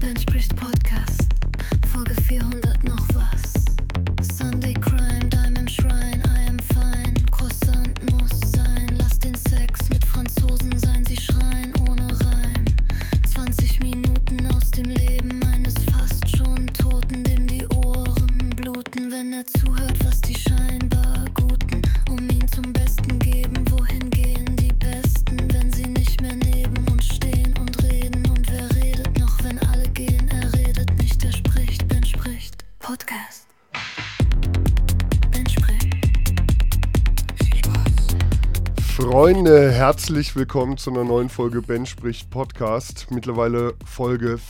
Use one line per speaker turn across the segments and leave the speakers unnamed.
Ben spricht Podcast, Folge 400 noch was. Sunday Crime, Diamond Shrine, I am fine. Croissant muss sein, lass den Sex mit Franzosen sein, sie schreien ohne Reim. 20 Minuten aus dem Leben eines fast schon Toten, dem die Ohren bluten, wenn er zuhört, was die scheinbar Guten um ihn zum Besten geben. Wohin gehen die Besten, wenn sie nicht mehr neben uns stehen und reden? Und wer redet noch, wenn alle gehen? Er redet nicht, er spricht. Ben spricht Podcast. Ben spricht. Viel Spaß.
Freunde, herzlich willkommen zu einer neuen Folge Ben spricht Podcast. Mittlerweile Folge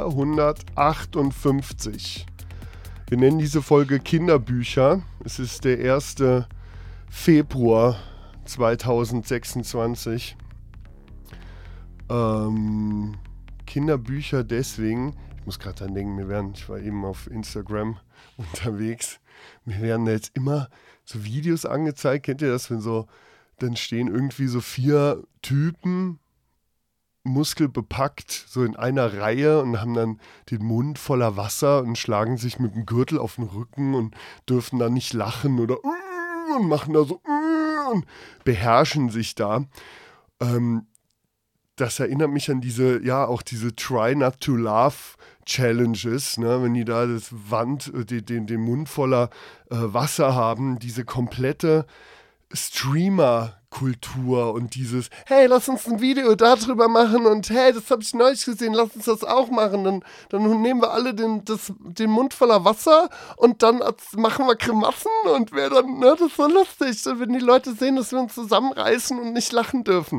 458. Wir nennen diese Folge Kinderbücher. Es ist der 1. Februar 2026. Kinderbücher deswegen, ich muss gerade dran denken, ich war eben auf Instagram unterwegs, mir werden da jetzt immer so Videos angezeigt, kennt ihr das, wenn so, dann stehen irgendwie so 4 Typen, muskelbepackt, so in einer Reihe und haben dann den Mund voller Wasser und schlagen sich mit dem Gürtel auf den Rücken und dürfen dann nicht lachen oder und machen da so und beherrschen sich da. Das erinnert mich an diese Try Not to Laugh Challenges, ne? Wenn die da den Mund voller Wasser haben, diese komplette Streamer-Kultur und dieses, hey, lass uns ein Video darüber machen und hey, das habe ich neulich gesehen, lass uns das auch machen. Dann nehmen wir alle den Mund voller Wasser und dann machen wir Grimassen und das ist so lustig, wenn die Leute sehen, dass wir uns zusammenreißen und nicht lachen dürfen.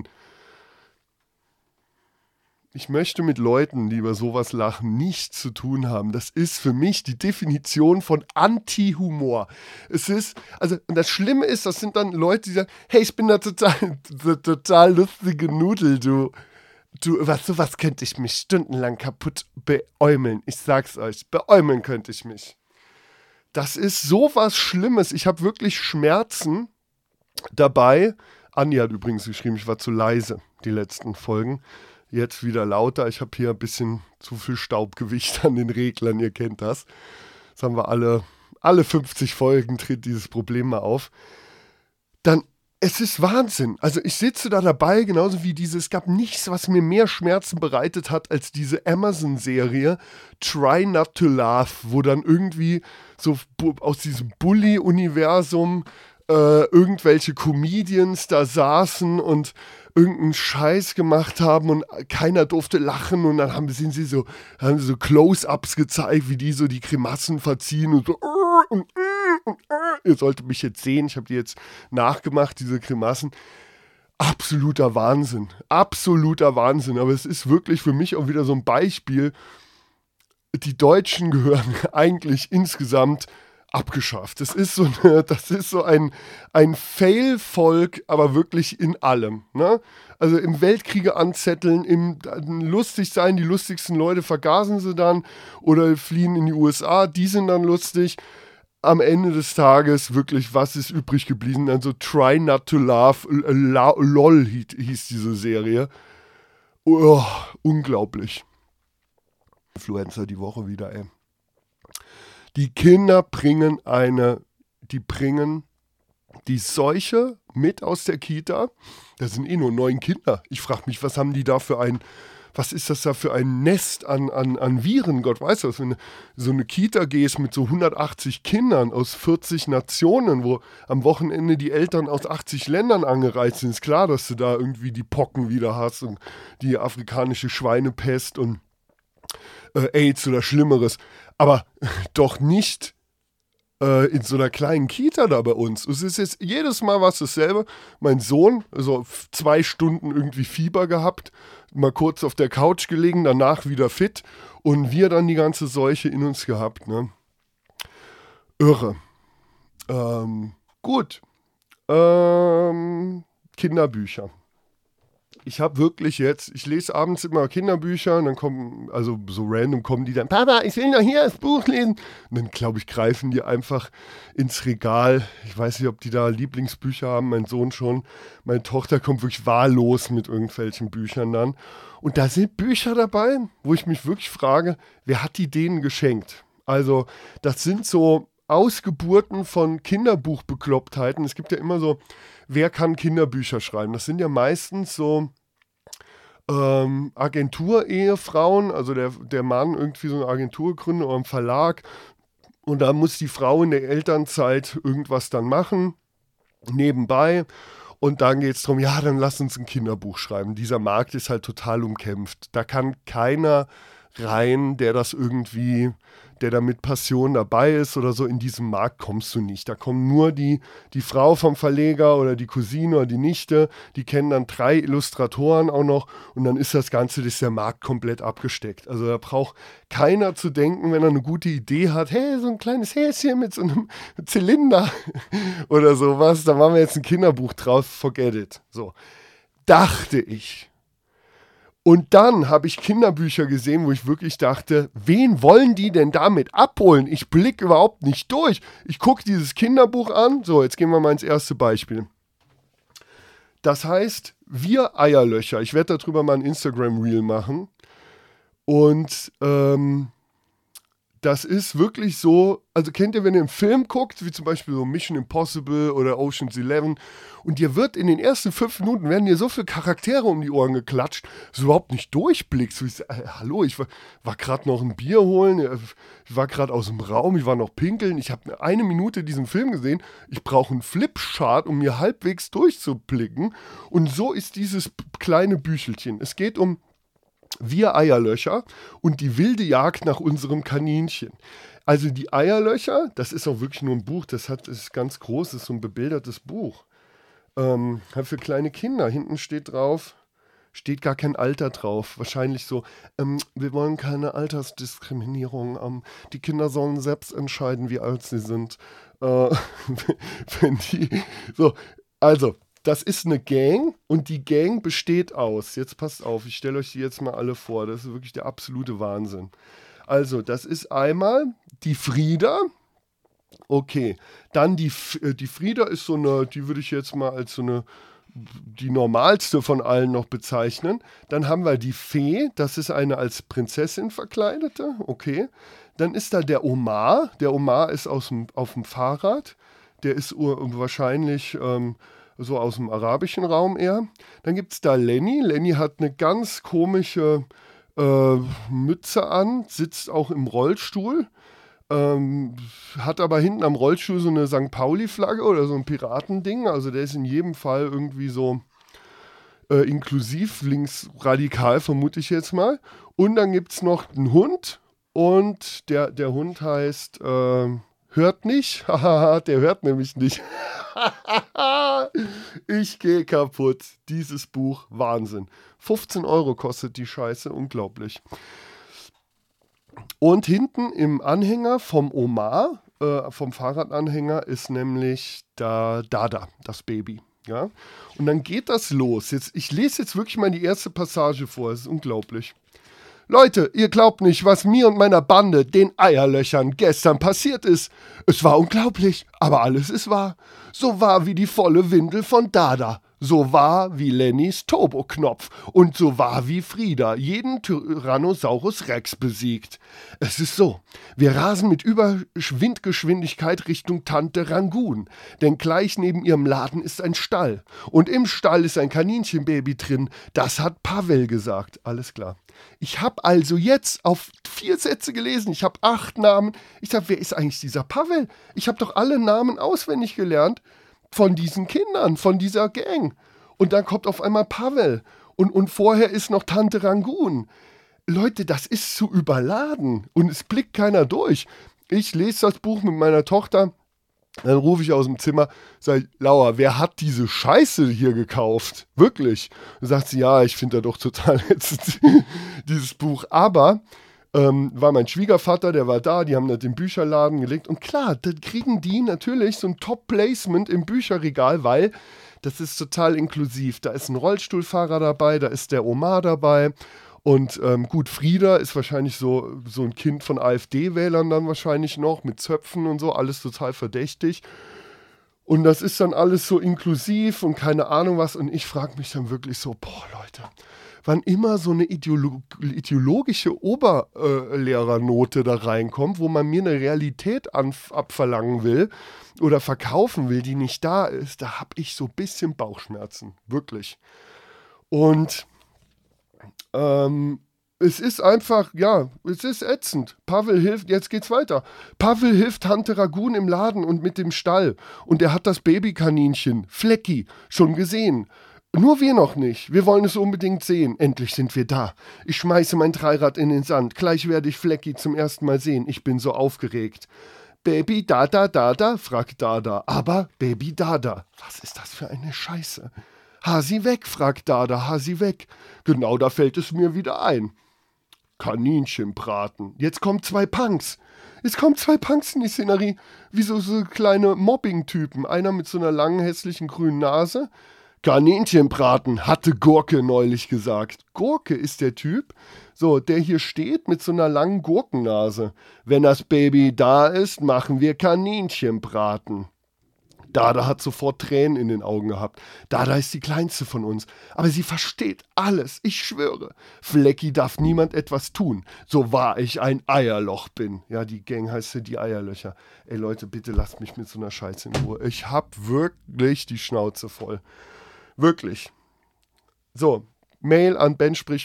Ich möchte mit Leuten, die über sowas lachen, nichts zu tun haben. Das ist für mich die Definition von Anti-Humor. Und das Schlimme ist, das sind dann Leute, die sagen, hey, ich bin da total lustige Nudel, du, sowas könnte ich mich stundenlang kaputt beäumeln. Ich sag's euch, beäumeln könnte ich mich. Das ist sowas Schlimmes. Ich habe wirklich Schmerzen dabei. Andi hat übrigens geschrieben, ich war zu leise, die letzten Folgen. Jetzt wieder lauter. Ich habe hier ein bisschen zu viel Staubgewicht an den Reglern, ihr kennt das. Das haben wir alle 50 Folgen, tritt dieses Problem mal auf. Dann, es ist Wahnsinn. Also ich sitze da dabei, genauso wie es gab nichts, was mir mehr Schmerzen bereitet hat, als diese Amazon-Serie Try Not to Laugh, wo dann irgendwie so aus diesem Bully-Universum irgendwelche Comedians da saßen und irgendeinen Scheiß gemacht haben und keiner durfte lachen und dann haben sie so Close-Ups gezeigt, wie die so die Grimassen verziehen und so ihr solltet mich jetzt sehen, ich habe die jetzt nachgemacht, diese Grimassen. Absoluter Wahnsinn, aber es ist wirklich für mich auch wieder so ein Beispiel, die Deutschen gehören eigentlich insgesamt abgeschafft. Das ist so ein Fail-Volk, aber wirklich in allem. Ne? Also im Weltkriege anzetteln, im lustig sein, die lustigsten Leute vergasen sie dann oder fliehen in die USA, die sind dann lustig. Am Ende des Tages wirklich, was ist übrig geblieben? Also Try Not to Laugh, LOL hieß diese Serie. Oh, unglaublich. Influencer die Woche wieder, ey. Die Kinder bringen die Seuche mit aus der Kita. Das sind nur 9 Kinder. Ich frage mich, was ist das da für ein Nest an Viren? Gott weiß was, wenn du so eine Kita gehst mit so 180 Kindern aus 40 Nationen, wo am Wochenende die Eltern aus 80 Ländern angereist sind. Ist klar, dass du da irgendwie die Pocken wieder hast und die afrikanische Schweinepest und AIDS oder Schlimmeres. Aber doch nicht in so einer kleinen Kita da bei uns. Es ist jetzt jedes Mal was dasselbe. Mein Sohn, also 2 Stunden irgendwie Fieber gehabt, mal kurz auf der Couch gelegen, danach wieder fit und wir dann die ganze Seuche in uns gehabt. Ne? Irre. Gut. Kinderbücher. Ich habe wirklich jetzt, ich lese abends immer Kinderbücher und dann kommen, also so random kommen die dann, Papa, ich will noch hier das Buch lesen. Und dann, glaube ich, greifen die einfach ins Regal. Ich weiß nicht, ob die da Lieblingsbücher haben, mein Sohn schon. Meine Tochter kommt wirklich wahllos mit irgendwelchen Büchern dann. Und da sind Bücher dabei, wo ich mich wirklich frage, wer hat die denen geschenkt? Also das sind so Ausgeburten von Kinderbuchbeklopptheiten. Es gibt ja immer so, wer kann Kinderbücher schreiben? Das sind ja meistens so Agenturehefrauen, also der Mann irgendwie so eine Agentur gründet oder einen Verlag und da muss die Frau in der Elternzeit irgendwas dann machen, nebenbei. Und dann geht es darum, ja, dann lass uns ein Kinderbuch schreiben. Dieser Markt ist halt total umkämpft. Da kann keiner rein, der da mit Passion dabei ist oder so. In diesem Markt kommst du nicht. Da kommen nur die Frau vom Verleger oder die Cousine oder die Nichte. Die kennen dann 3 Illustratoren auch noch und dann ist der Markt komplett abgesteckt. Also da braucht keiner zu denken, wenn er eine gute Idee hat, hey, so ein kleines Häschen mit so einem Zylinder oder sowas, da machen wir jetzt ein Kinderbuch drauf, forget it. So, dachte ich. Und dann habe ich Kinderbücher gesehen, wo ich wirklich dachte, wen wollen die denn damit abholen? Ich blicke überhaupt nicht durch. Ich gucke dieses Kinderbuch an. So, jetzt gehen wir mal ins erste Beispiel. Das heißt, wir Eierlöcher. Ich werde darüber mal ein Instagram-Reel machen. Und das ist wirklich so, also kennt ihr, wenn ihr einen Film guckt, wie zum Beispiel so Mission Impossible oder Ocean's 11, und dir wird in den ersten 5 Minuten, werden dir so viele Charaktere um die Ohren geklatscht, dass du überhaupt nicht durchblickst. So, hallo, ich war gerade noch ein Bier holen, ich war gerade aus dem Raum, ich war noch pinkeln, ich habe eine Minute diesen Film gesehen, ich brauche einen Flipchart, um mir halbwegs durchzublicken. Und so ist dieses kleine Büchelchen. Es geht um wir Eierlöcher und die wilde Jagd nach unserem Kaninchen. Also die Eierlöcher, das ist auch wirklich nur ein Buch, das ist ganz groß, das ist so ein bebildertes Buch. Halt für kleine Kinder. Hinten steht drauf, steht gar kein Alter drauf. Wahrscheinlich so, wir wollen keine Altersdiskriminierung. Die Kinder sollen selbst entscheiden, wie alt sie sind. Wenn die, so, also, das ist eine Gang und die Gang besteht aus, jetzt passt auf, ich stelle euch die jetzt mal alle vor, das ist wirklich der absolute Wahnsinn. Also, das ist einmal die Frieda, okay, dann die Frieda ist so eine, die würde ich jetzt mal als so eine, die normalste von allen noch bezeichnen. Dann haben wir die Fee, das ist eine als Prinzessin verkleidete, okay. Dann ist da der Omar ist auf dem Fahrrad, der ist wahrscheinlich so aus dem arabischen Raum eher. Dann gibt es da Lenny. Lenny hat eine ganz komische Mütze an, sitzt auch im Rollstuhl, hat aber hinten am Rollstuhl so eine St. Pauli-Flagge oder so ein Piratending. Also der ist in jedem Fall irgendwie so inklusiv, linksradikal, vermute ich jetzt mal. Und dann gibt es noch einen Hund und der Hund heißt hört nicht. Der hört nämlich nicht. Ich gehe kaputt. Dieses Buch, Wahnsinn. 15 € kostet die Scheiße, unglaublich. Und hinten im Anhänger vom Omar, vom Fahrradanhänger, ist nämlich da Dada, das Baby. Ja? Und dann geht das los. Ich lese jetzt wirklich mal die erste Passage vor. Es ist unglaublich. Leute, ihr glaubt nicht, was mir und meiner Bande, den Eierlöchern, gestern passiert ist. Es war unglaublich, aber alles ist wahr. So wahr wie die volle Windel von Dada. So wahr wie Lennys Turbo-Knopf. Und so wahr wie Frieda jeden Tyrannosaurus Rex besiegt. Es ist so, wir rasen mit Windgeschwindigkeit Richtung Tante Rangoon. Denn gleich neben ihrem Laden ist ein Stall. Und im Stall ist ein Kaninchenbaby drin. Das hat Pavel gesagt. Alles klar. Ich habe also jetzt auf 4 Sätze gelesen. Ich habe 8 Namen. Ich sage, wer ist eigentlich dieser Pavel? Ich habe doch alle Namen auswendig gelernt von diesen Kindern, von dieser Gang. Und dann kommt auf einmal Pavel. Und vorher ist noch Tante Rangoon. Leute, das ist zu überladen. Und es blickt keiner durch. Ich lese das Buch mit meiner Tochter. Dann rufe ich aus dem Zimmer, sage, Laura, wer hat diese Scheiße hier gekauft? Wirklich? Dann sagt sie, ja, ich finde da doch total jetzt dieses Buch. Aber war mein Schwiegervater, der war da, die haben das im Bücherladen gelegt. Und klar, dann kriegen die natürlich so ein Top-Placement im Bücherregal, weil Das ist total inklusiv. Da ist ein Rollstuhlfahrer dabei, da ist der Omar dabei. Und gut, Frieda ist wahrscheinlich so ein Kind von AfD-Wählern dann wahrscheinlich noch, mit Zöpfen und so, alles total verdächtig. Und das ist dann alles so inklusiv und keine Ahnung was. Und ich frage mich dann wirklich so, boah Leute, wann immer so eine ideologische Oberlehrernote da reinkommt, wo man mir eine Realität abverlangen will oder verkaufen will, die nicht da ist, da habe ich so ein bisschen Bauchschmerzen, wirklich. Und es ist einfach, ja, es ist ätzend. Pavel hilft, jetzt geht's weiter. Pavel hilft Tante Ragun im Laden und mit dem Stall. Und er hat das Babykaninchen, Flecki, schon gesehen. Nur wir noch nicht. Wir wollen es unbedingt sehen. Endlich sind wir da. Ich schmeiße mein Dreirad in den Sand. Gleich werde ich Flecki zum ersten Mal sehen. Ich bin so aufgeregt. Baby Dada, fragt Dada. Aber Baby Dada. Was ist das für eine Scheiße? Hasi weg, fragt Dada, Hasi weg. Genau, da fällt es mir wieder ein. Kaninchenbraten. Jetzt kommen 2 Punks. Es kommen 2 Punks in die Szenerie. Wie so kleine Mobbing-Typen. Einer mit so einer langen, hässlichen grünen Nase. Kaninchenbraten, hatte Gurke neulich gesagt. Gurke ist der Typ, so, der hier steht mit so einer langen Gurkennase. Wenn das Baby da ist, machen wir Kaninchenbraten. Dada hat sofort Tränen in den Augen gehabt. Dada ist die Kleinste von uns. Aber sie versteht alles, ich schwöre. Flecki darf niemand etwas tun, so wahr ich ein Eierloch bin. Ja, die Gang heißt ja die Eierlöcher. Ey Leute, bitte lasst mich mit so einer Scheiße in Ruhe. Ich hab wirklich die Schnauze voll. Wirklich. So, Mail an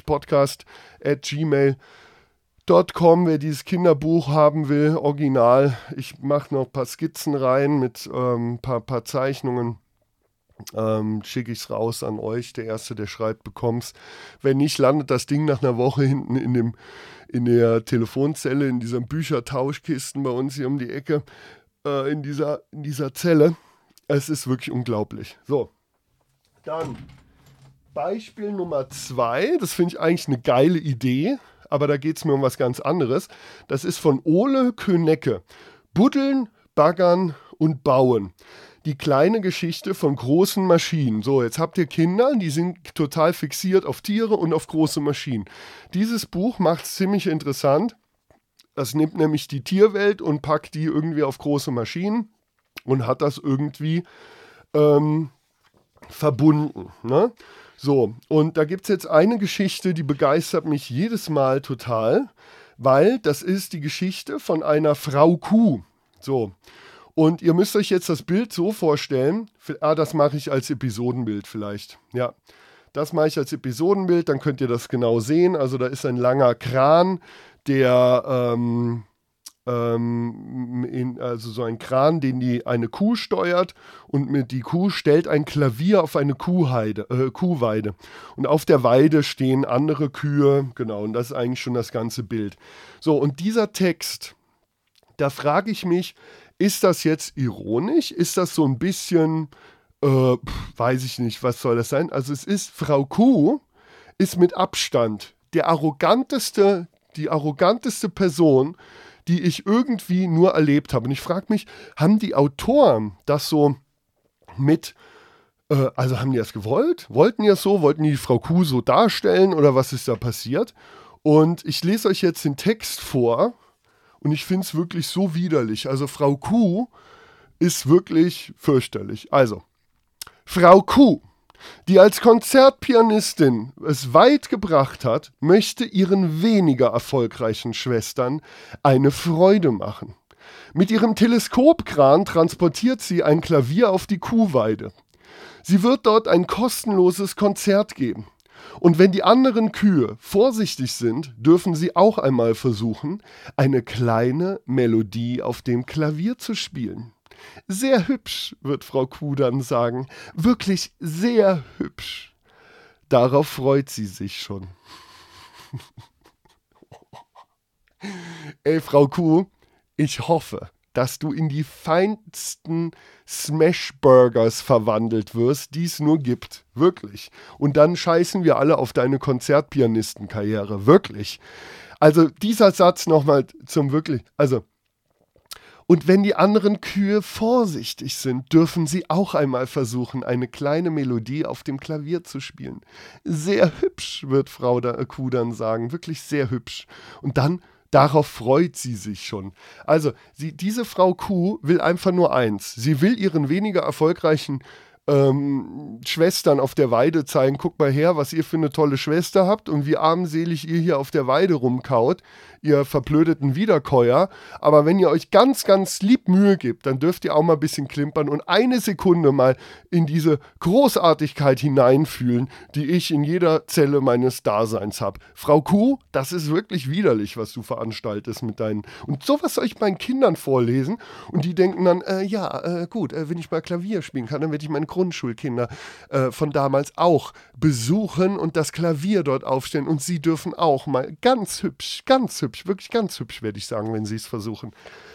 bensprichtpodcast@gmail.com, wer dieses Kinderbuch haben will, original. Ich mache noch ein paar Skizzen rein mit paar Zeichnungen. Schicke ich es raus an euch. Der Erste, der schreibt, bekommt's. Wenn nicht, landet das Ding nach einer Woche hinten in der Telefonzelle, in diesen Büchertauschkisten bei uns hier um die Ecke, in dieser Zelle. Es ist wirklich unglaublich. So, dann Beispiel Nummer 2. Das finde ich eigentlich eine geile Idee. Aber da geht es mir um was ganz anderes. Das ist von Ole Könecke. Buddeln, baggern und bauen. Die kleine Geschichte von großen Maschinen. So, jetzt habt ihr Kinder, die sind total fixiert auf Tiere und auf große Maschinen. Dieses Buch macht es ziemlich interessant. Das nimmt nämlich die Tierwelt und packt die irgendwie auf große Maschinen und hat das irgendwie verbunden, ne? So, und da gibt es jetzt eine Geschichte, die begeistert mich jedes Mal total, weil das ist die Geschichte von einer Frau Kuh. So, und ihr müsst euch jetzt das Bild so vorstellen, das mache ich als Episodenbild vielleicht, ja. Das mache ich als Episodenbild, dann könnt ihr das genau sehen. Also da ist ein langer Kran, der also so ein Kran, den eine Kuh steuert, und die Kuh stellt ein Klavier auf eine Kuhweide. Und auf der Weide stehen andere Kühe, genau, und das ist eigentlich schon das ganze Bild. So, und dieser Text, da frage ich mich, ist das jetzt ironisch? Ist das so ein bisschen, weiß ich nicht, was soll das sein? Also es ist, Frau Kuh ist mit Abstand die arroganteste Person, die ich irgendwie nur erlebt habe. Und ich frage mich, haben die Autoren das so also haben die das gewollt? Wollten die das so? Wollten die Frau Kuh so darstellen oder was ist da passiert? Und ich lese euch jetzt den Text vor und ich finde es wirklich so widerlich. Also Frau Kuh ist wirklich fürchterlich. Also, Frau Kuh, die als Konzertpianistin es weit gebracht hat, möchte ihren weniger erfolgreichen Schwestern eine Freude machen. Mit ihrem Teleskopkran transportiert sie ein Klavier auf die Kuhweide. Sie wird dort ein kostenloses Konzert geben. Und wenn die anderen Kühe vorsichtig sind, dürfen sie auch einmal versuchen, eine kleine Melodie auf dem Klavier zu spielen. Sehr hübsch, wird Frau Kuh dann sagen. Wirklich sehr hübsch. Darauf freut sie sich schon. Ey, Frau Kuh, ich hoffe, dass du in die feinsten Smashburgers verwandelt wirst, die es nur gibt. Wirklich. Und dann scheißen wir alle auf deine Konzertpianistenkarriere. Wirklich. Also dieser Satz nochmal zum wirklich, also Und wenn die anderen Kühe vorsichtig sind, dürfen sie auch einmal versuchen, eine kleine Melodie auf dem Klavier zu spielen. Sehr hübsch, wird Frau Kuh dann sagen, wirklich sehr hübsch. Und dann, darauf freut sie sich schon. Also, diese Frau Kuh will einfach nur eins. Sie will ihren weniger erfolgreichen Schwestern auf der Weide zeigen, guck mal her, was ihr für eine tolle Schwester habt und wie armselig ihr hier auf der Weide rumkaut, ihr verblödeten Wiederkäuer. Aber wenn ihr euch ganz, ganz lieb Mühe gebt, dann dürft ihr auch mal ein bisschen klimpern und eine Sekunde mal in diese Großartigkeit hineinfühlen, die ich in jeder Zelle meines Daseins habe. Frau Kuh, das ist wirklich widerlich, was du veranstaltest mit deinen... Und sowas soll ich meinen Kindern vorlesen und die denken dann, gut, wenn ich mal Klavier spielen kann, dann werde ich meine Grundschulkinder von damals auch besuchen und das Klavier dort aufstellen und sie dürfen auch mal ganz hübsch, wirklich ganz hübsch, werde ich sagen, wenn sie es versuchen.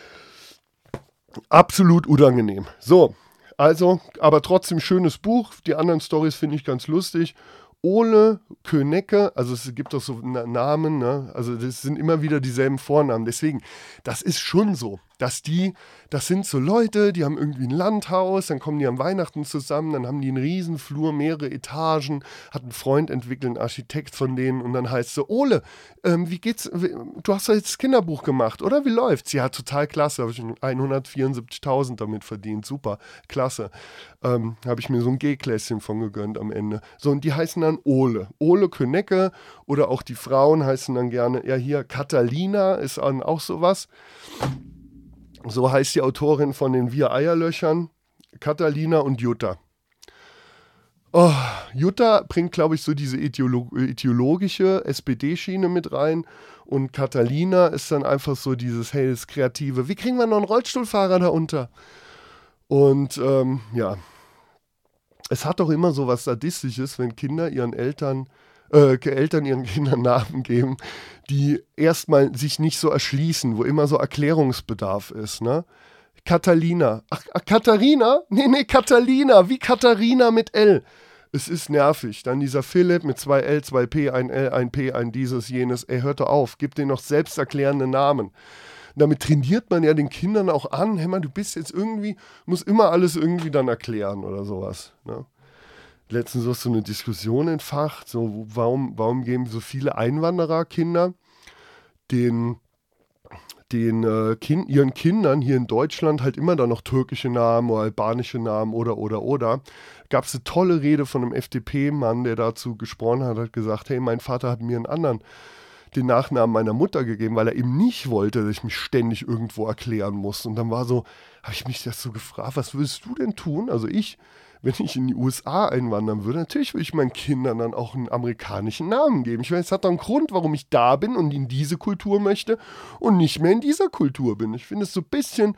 Absolut unangenehm. So, also, aber trotzdem schönes Buch. Die anderen Storys finde ich ganz lustig. Ole Könecke, also es gibt doch so Namen, ne? Also das sind immer wieder dieselben Vornamen. Deswegen, das ist schon so, das sind so Leute, die haben irgendwie ein Landhaus, dann kommen die an Weihnachten zusammen, dann haben die einen riesen Flur, mehrere Etagen, hat einen Freund entwickelt, einen Architekt von denen und dann heißt es so, Ole, wie geht's, du hast doch jetzt das Kinderbuch gemacht, oder? Wie läuft's? Ja, total klasse, habe ich 174.000 damit verdient, super, klasse. Habe ich mir so ein G-Klässchen von gegönnt am Ende. So, und die heißen dann Ole Könecke oder auch die Frauen heißen dann gerne, ja hier, Catalina ist dann auch sowas. So heißt die Autorin von den Wir Eierlöchern, Catalina und Jutta. Oh, Jutta bringt, glaube ich, so diese ideologische SPD-Schiene mit rein und Catalina ist dann einfach so dieses, hey, das Kreative, wie kriegen wir noch einen Rollstuhlfahrer da unter? Und ja, es hat doch immer so was Sadistisches, wenn Kinder ihren Eltern ihren Kindern Namen geben, die erstmal sich nicht so erschließen, wo immer so Erklärungsbedarf ist, ne? Catalina. Ach, Katharina? Nee, Catalina, wie Katharina mit L. Es ist nervig. Dann dieser Philipp mit 2 L, 2 P, ein L, ein P, ein dieses, jenes. Ey, hört doch auf, gib denen noch selbsterklärende Namen. Damit trainiert man ja den Kindern auch an, hey man, du bist jetzt irgendwie, musst immer alles irgendwie dann erklären oder sowas, ne? Letztens auch so eine Diskussion entfacht, so warum geben so viele Einwandererkinder ihren Kindern hier in Deutschland halt immer dann noch türkische Namen oder albanische Namen oder. Gab es eine tolle Rede von einem FDP-Mann, der dazu gesprochen hat gesagt, hey, mein Vater hat mir den Nachnamen meiner Mutter gegeben, weil er eben nicht wollte, dass ich mich ständig irgendwo erklären muss. Und dann habe ich mich das so gefragt, was würdest du denn tun? Also wenn ich in die USA einwandern würde, natürlich würde ich meinen Kindern dann auch einen amerikanischen Namen geben. Ich meine, es hat doch einen Grund, warum ich da bin und in diese Kultur möchte und nicht mehr in dieser Kultur bin. Ich finde es so ein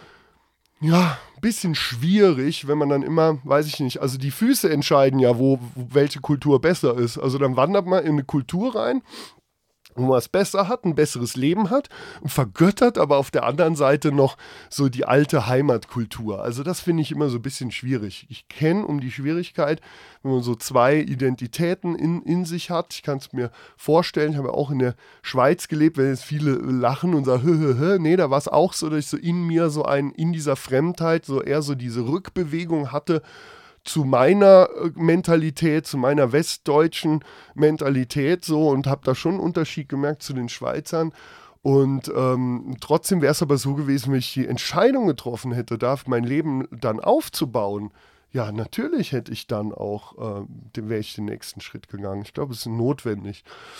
bisschen schwierig, wenn man dann immer, weiß ich nicht, also die Füße entscheiden ja, welche Kultur besser ist. Also dann wandert man in eine Kultur rein, wo man es besser hat, ein besseres Leben hat und vergöttert aber auf der anderen Seite noch so die alte Heimatkultur. Also das finde ich immer so ein bisschen schwierig. Ich kenne um die Schwierigkeit, wenn man so 2 Identitäten in sich hat. Ich kann es mir vorstellen, ich habe ja auch in der Schweiz gelebt, wenn jetzt viele lachen und sagen, nee, da war es auch so, dass ich so in mir so in dieser Fremdheit so eher so diese Rückbewegung hatte, zu meiner Mentalität, zu meiner westdeutschen Mentalität so und habe da schon einen Unterschied gemerkt zu den Schweizern. Und trotzdem wäre es aber so gewesen, wenn ich die Entscheidung getroffen hätte, mein Leben dann aufzubauen. Ja, natürlich hätte ich dann auch, wäre ich den nächsten Schritt gegangen. Ich glaube, es ist notwendig.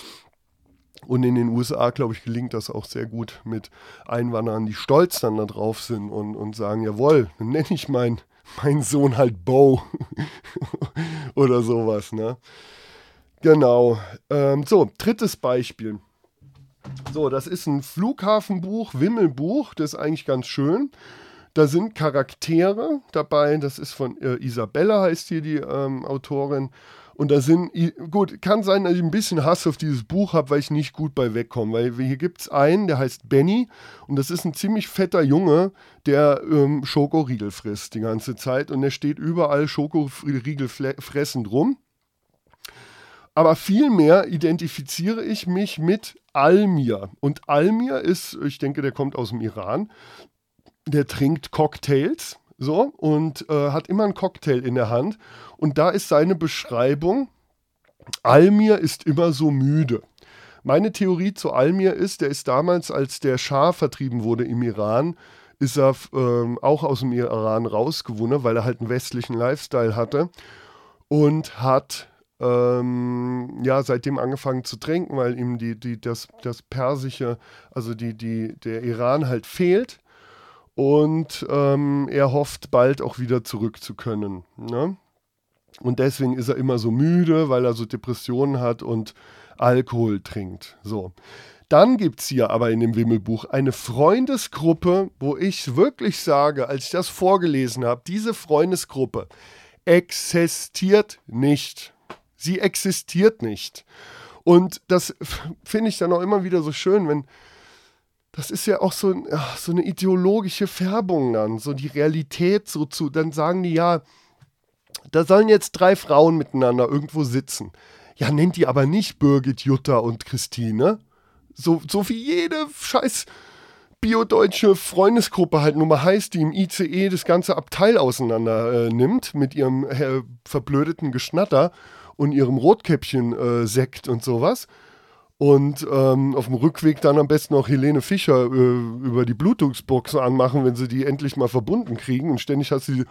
Und in den USA, glaube ich, gelingt das auch sehr gut mit Einwanderern, die stolz dann da drauf sind und sagen, jawohl, dann nenne ich meinen Sohn halt Bo oder sowas, ne? Genau. So, drittes Beispiel. So, das ist ein Flughafenbuch, Wimmelbuch, das ist eigentlich ganz schön. Da sind Charaktere dabei, das ist von Isabella, heißt hier die Autorin. Und da sind, gut, kann sein, dass ich ein bisschen Hass auf dieses Buch habe, weil ich nicht gut bei wegkomme. Weil hier gibt es einen, der heißt Benny und das ist ein ziemlich fetter Junge, der Schokoriegel frisst die ganze Zeit und der steht überall Schokoriegel fressend rum. Aber vielmehr identifiziere ich mich mit Almir. Und Almir ist, ich denke, der kommt aus dem Iran, der trinkt Cocktails, so, und hat immer einen Cocktail in der Hand. Und da ist seine Beschreibung: Almir ist immer so müde. Meine Theorie zu Almir ist, der ist damals, als der Schah vertrieben wurde im Iran, ist er auch aus dem Iran rausgewonnen, weil er halt einen westlichen Lifestyle hatte und hat seitdem angefangen zu trinken, weil ihm das Persische, also der Iran halt fehlt, und er hofft, bald auch wieder zurück zu können. Ne? Und deswegen ist er immer so müde, weil er so Depressionen hat und Alkohol trinkt. So. Dann gibt es hier aber in dem Wimmelbuch eine Freundesgruppe, wo ich wirklich sage, als ich das vorgelesen habe, diese Freundesgruppe existiert nicht. Sie existiert nicht. Und das finde ich dann auch immer wieder so schön, wenn, das ist ja auch so eine ideologische Färbung dann, so die Realität so zu, dann sagen die, ja, da sollen jetzt 3 Frauen miteinander irgendwo sitzen. Ja, nennt die aber nicht Birgit, Jutta und Christine. So wie jede scheiß biodeutsche Freundesgruppe halt nun mal heißt, die im ICE das ganze Abteil auseinander nimmt mit ihrem verblödeten Geschnatter und ihrem Rotkäppchen-Sekt und sowas. Und auf dem Rückweg dann am besten auch Helene Fischer über die Bluetooth-Box anmachen, wenn sie die endlich mal verbunden kriegen. Und ständig hast du diese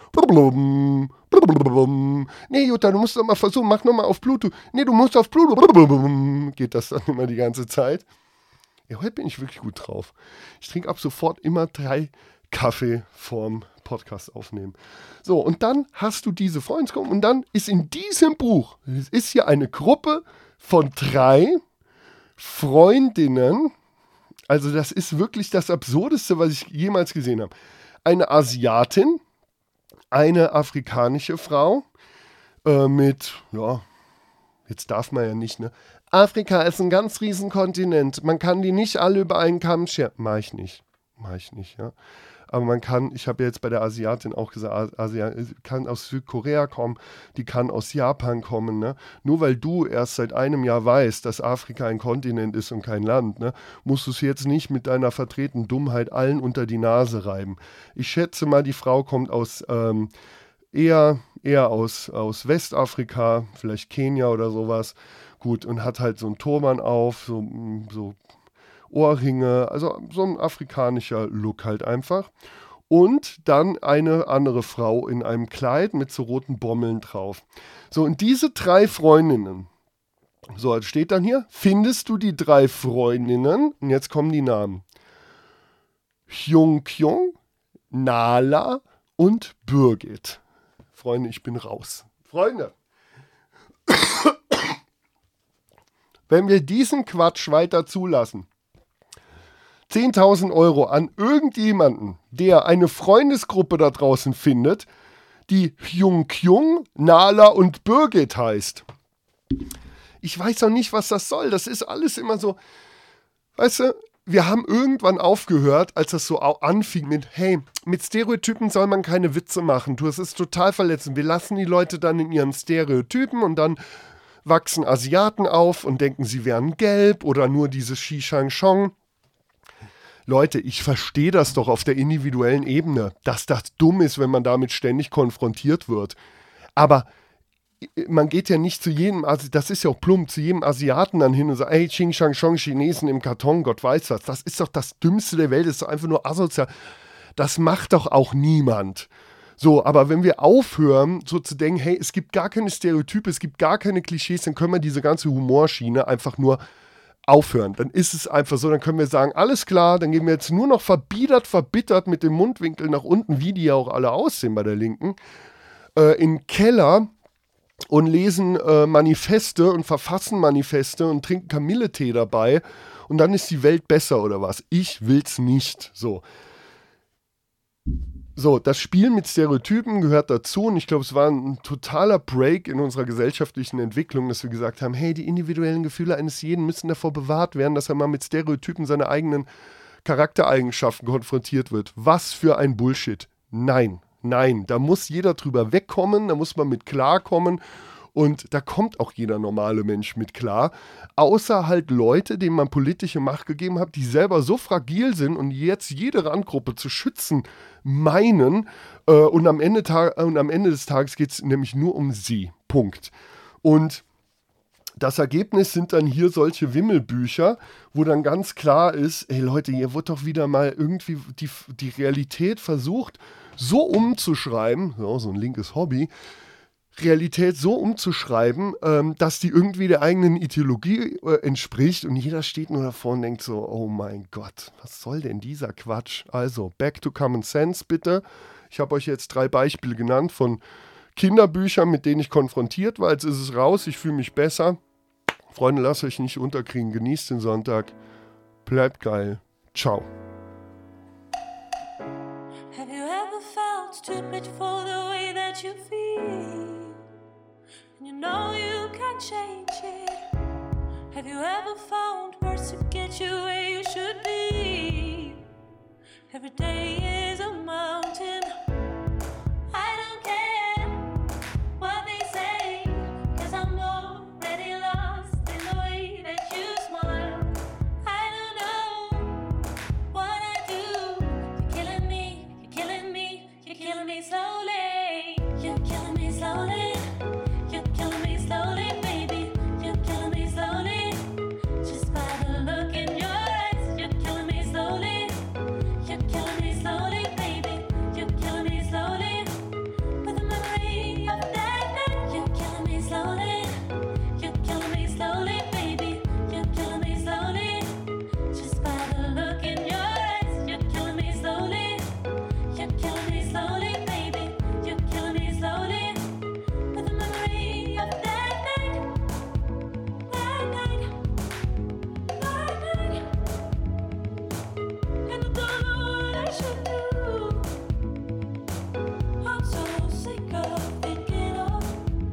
nee, Jutta, du musst doch mal versuchen, mach nochmal auf Bluetooth. Nee, du musst auf Bluetooth. Geht das dann immer die ganze Zeit. Ja, heute bin ich wirklich gut drauf. Ich trinke ab sofort immer 3 Kaffee vorm Podcast aufnehmen. So, und dann hast du diese Freundesgruppe und dann ist in diesem Buch, es ist hier eine Gruppe von 3 Freundinnen, also das ist wirklich das Absurdeste, was ich jemals gesehen habe. Eine Asiatin, eine afrikanische Frau mit, ja, jetzt darf man ja nicht, ne? Afrika ist ein ganz riesen Kontinent, man kann die nicht alle über einen Kamm scheren. Mach ich nicht, ja. Aber man kann, ich habe ja jetzt bei der Asiatin auch gesagt, kann aus Südkorea kommen, die kann aus Japan kommen. Ne? Nur weil du erst seit einem Jahr weißt, dass Afrika ein Kontinent ist und kein Land, ne, musst du es jetzt nicht mit deiner vertretenen Dummheit allen unter die Nase reiben. Ich schätze mal, die Frau kommt aus eher aus Westafrika, vielleicht Kenia oder sowas. Gut, und hat halt so einen Turban auf, so Ohrringe, also so ein afrikanischer Look halt einfach. Und dann eine andere Frau in einem Kleid mit so roten Bommeln drauf. So, und diese 3 Freundinnen, so, also steht dann hier, findest du die 3 Freundinnen, und jetzt kommen die Namen. Hyung-Kyung, Nala und Birgit. Freunde, ich bin raus. Freunde, wenn wir diesen Quatsch weiter zulassen, 10.000 Euro an irgendjemanden, der eine Freundesgruppe da draußen findet, die Hyung-Kyung, Nala und Birgit heißt. Ich weiß auch nicht, was das soll. Das ist alles immer so, weißt du, wir haben irgendwann aufgehört, als das so anfing mit, hey, mit Stereotypen soll man keine Witze machen. Das ist total verletzend. Wir lassen die Leute dann in ihren Stereotypen und dann wachsen Asiaten auf und denken, sie wären gelb oder nur dieses Xi-Shang-Chong. Leute, ich verstehe das doch auf der individuellen Ebene, dass das dumm ist, wenn man damit ständig konfrontiert wird. Aber man geht ja nicht zu jedem, also das ist ja auch plump, zu jedem Asiaten dann hin und sagt, ey, Xing Shang Chong, Chinesen im Karton, Gott weiß was. Das ist doch das Dümmste der Welt, das ist doch einfach nur asozial. Das macht doch auch niemand. So, aber wenn wir aufhören, so zu denken, hey, es gibt gar keine Stereotype, es gibt gar keine Klischees, dann können wir diese ganze Humorschiene einfach nur aufhören. Dann ist es einfach so, dann können wir sagen, alles klar, dann gehen wir jetzt nur noch verbittert mit dem Mundwinkel nach unten, wie die ja auch alle aussehen bei der Linken, in den Keller und lesen Manifeste und verfassen Manifeste und trinken Kamilletee dabei und dann ist die Welt besser oder was. Ich will's nicht. So, das Spiel mit Stereotypen gehört dazu und ich glaube, es war ein totaler Break in unserer gesellschaftlichen Entwicklung, dass wir gesagt haben, hey, die individuellen Gefühle eines jeden müssen davor bewahrt werden, dass er mal mit Stereotypen seiner eigenen Charaktereigenschaften konfrontiert wird. Was für ein Bullshit. Nein, da muss jeder drüber wegkommen, da muss man mit klarkommen Und da kommt auch jeder normale Mensch mit klar. Außer halt Leute, denen man politische Macht gegeben hat, die selber so fragil sind und jetzt jede Randgruppe zu schützen meinen. Und am Ende des Tages geht es nämlich nur um sie. Punkt. Und das Ergebnis sind dann hier solche Wimmelbücher, wo dann ganz klar ist, ey Leute, hier wird doch wieder mal irgendwie die Realität versucht, so umzuschreiben, so ein linkes Hobby, Realität so umzuschreiben, dass die irgendwie der eigenen Ideologie entspricht und jeder steht nur davor und denkt so, oh mein Gott, was soll denn dieser Quatsch? Also, back to common sense bitte. Ich habe euch jetzt 3 Beispiele genannt von Kinderbüchern, mit denen ich konfrontiert war. Jetzt ist es raus, ich fühle mich besser. Freunde, lasst euch nicht unterkriegen, genießt den Sonntag, bleibt geil, ciao.
Have you ever felt stupid for the way that you feel? And you know you can't change it. Have you ever found words to get you where you should be? Every day is a mountain. I don't care what they say, 'cause I'm already lost in the way that you smile. I don't know what I do. You're killing me, you're killing me, you're killing me slowly. You're killing me slowly. You're killing me slowly, baby. You're killing me slowly. Just by the look in your eyes, you're killing me slowly. You're killing me slowly, baby. You're killing me slowly. With the memory of that night, you're killing me slowly. You're killing me slowly, baby. You're killing me slowly. Just by the look in your eyes, you're killing me slowly. You're killing me slowly, baby. You're killing me slowly. With the memory of that night, that night, that night. And I don't know what I should do. I'm so sick of thinking of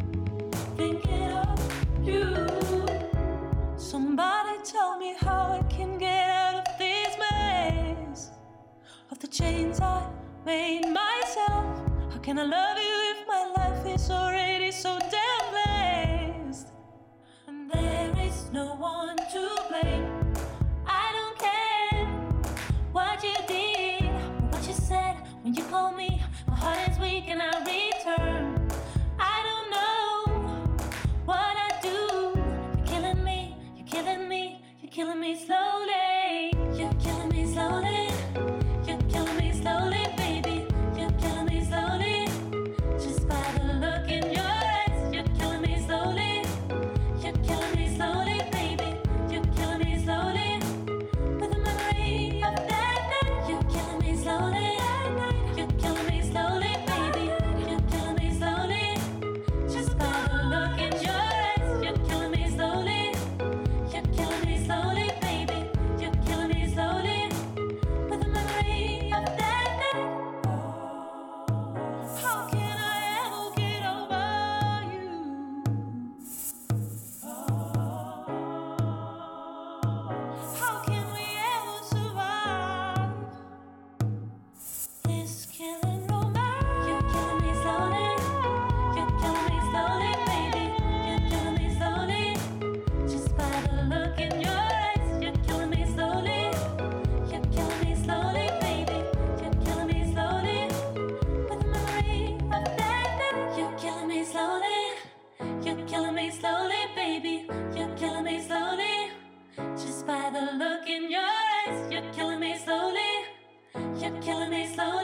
you. Somebody tell me how I can get out of this maze of the chains I made myself. How can I love you if my life is already so damn blessed? And there is no one to blame. I don't care what you did or what you said when you called me. My heart is weak and I return. I don't know what I do. You're killing me, you're killing me, you're killing me slowly. You're killing me slowly. You're killing me slowly, baby. You're killing me slowly. Just by the look in your eyes, you're killing me slowly. You're killing me slowly, baby. You're killing me slowly. With the memory of that night, you're killing me slowly. You're killing me slowly, baby. You're killing me slowly. Just by the look in your eyes, you're killing me slowly. You're killing me slowly, baby. You're killing me slowly. With the memory of that night. How can I ever get over you? How can we ever survive this killing romance? You're killing me slowly. You're killing me slowly, baby. You're killing me slowly. Just by the look in your eyes, you're killing me slowly. You're killing me slowly, baby. You're killing me slowly. With the memory of that night, you're killing me slowly. You're killing me slowly, baby. You're killing me slowly. Just by the look in your eyes, you're killing me slowly. You're killing me slowly.